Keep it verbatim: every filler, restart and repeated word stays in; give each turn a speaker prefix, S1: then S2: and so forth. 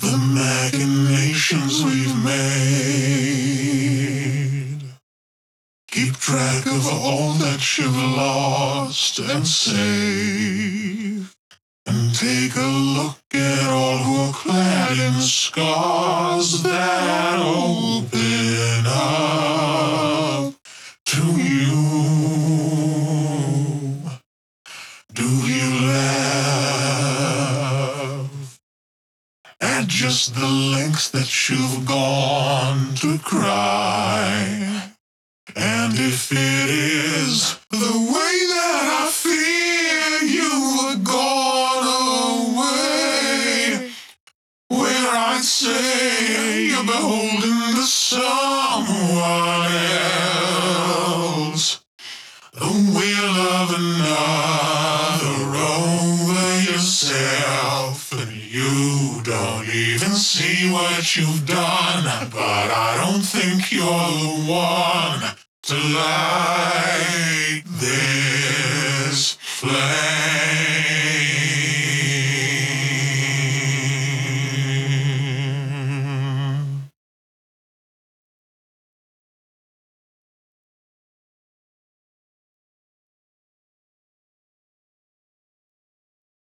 S1: the machinations we've made. Keep track of all that you've lost and saved. And take a look at all who are clad in scars that open up to you. Do you laugh at just the lengths that you've gone to cry? And if it is the way that I fear you were gone away, where I'd say you're beholden to someone else, the will of another over yourself, and you don't even see what you've done. But I don't think you're the one to lie there.